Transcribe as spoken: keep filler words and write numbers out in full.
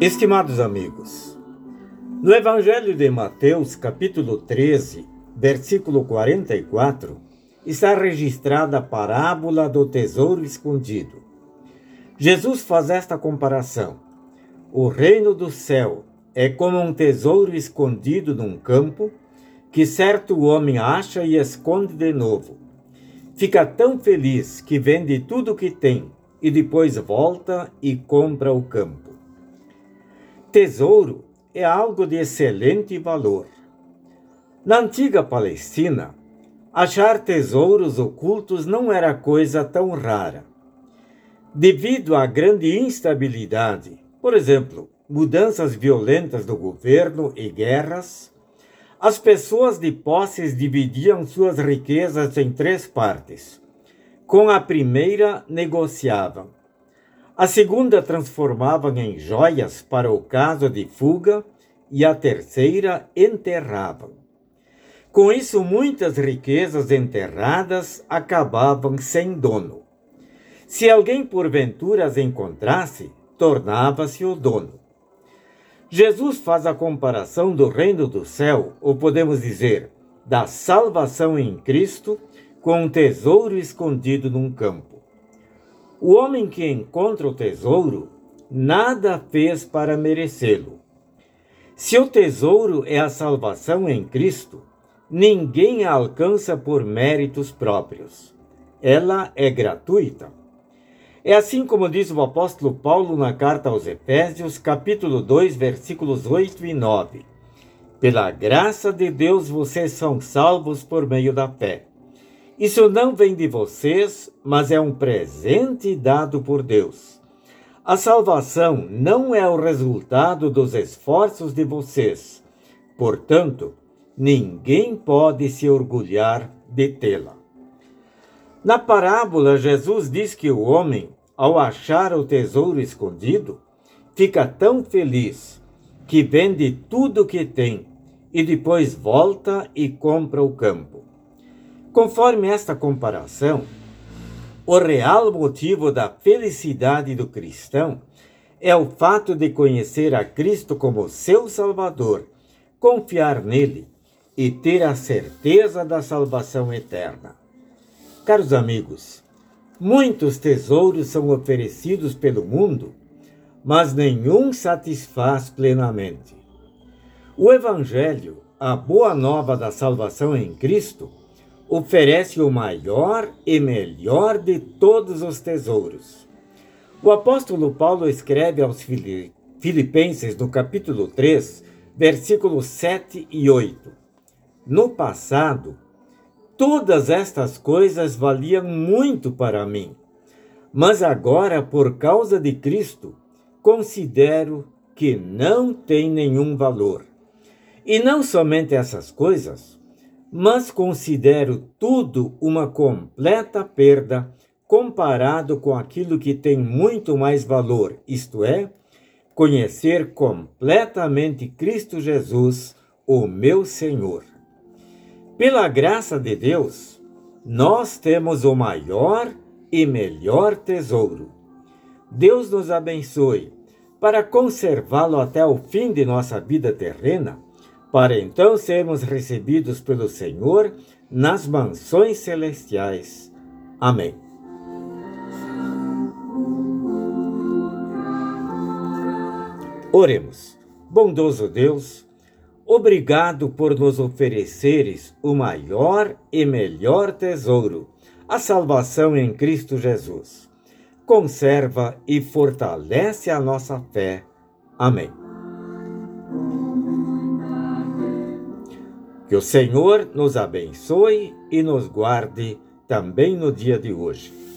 Estimados amigos, no Evangelho de Mateus, capítulo treze, versículo quarenta e quatro, está registrada a parábola do tesouro escondido. Jesus faz esta comparação. O reino do céu é como um tesouro escondido num campo, que certo homem acha e esconde de novo. Fica tão feliz que vende tudo o que tem e depois volta e compra o campo. Tesouro é algo de excelente valor. Na antiga Palestina, achar tesouros ocultos não era coisa tão rara. Devido à grande instabilidade, por exemplo, mudanças violentas do governo e guerras, as pessoas de posses dividiam suas riquezas em três partes. Com a primeira, negociavam. A segunda transformavam em joias para o caso de fuga e a terceira enterravam. Com isso, muitas riquezas enterradas acabavam sem dono. Se alguém porventura as encontrasse, tornava-se o dono. Jesus faz a comparação do reino do céu, ou podemos dizer, da salvação em Cristo, com um tesouro escondido num campo. O homem que encontra o tesouro, nada fez para merecê-lo. Se o tesouro é a salvação em Cristo, ninguém a alcança por méritos próprios. Ela é gratuita. É assim como diz o apóstolo Paulo na carta aos Efésios, capítulo dois, versículos oito e nove. Pela graça de Deus vocês são salvos por meio da fé. Isso não vem de vocês, mas é um presente dado por Deus. A salvação não é o resultado dos esforços de vocês. Portanto, ninguém pode se orgulhar de tê-la. Na parábola, Jesus diz que o homem, ao achar o tesouro escondido, fica tão feliz que vende tudo o que tem e depois volta e compra o campo. Conforme esta comparação, o real motivo da felicidade do cristão é o fato de conhecer a Cristo como seu Salvador, confiar nele e ter a certeza da salvação eterna. Caros amigos, muitos tesouros são oferecidos pelo mundo, mas nenhum satisfaz plenamente. O Evangelho, a boa nova da salvação em Cristo, oferece o maior e melhor de todos os tesouros. O apóstolo Paulo escreve aos Filipenses, no capítulo três, versículos sete e oito. No passado, todas estas coisas valiam muito para mim, mas agora, por causa de Cristo, considero que não tem nenhum valor. E não somente essas coisas, mas considero tudo uma completa perda comparado com aquilo que tem muito mais valor, isto é, conhecer completamente Cristo Jesus, o meu Senhor. Pela graça de Deus, nós temos o maior e melhor tesouro. Deus nos abençoe para conservá-lo até o fim de nossa vida terrena, para então sermos recebidos pelo Senhor nas mansões celestiais. Amém. Oremos. Bondoso Deus, obrigado por nos ofereceres o maior e melhor tesouro, a salvação em Cristo Jesus. Conserva e fortalece a nossa fé. Amém. Que o Senhor nos abençoe e nos guarde também no dia de hoje.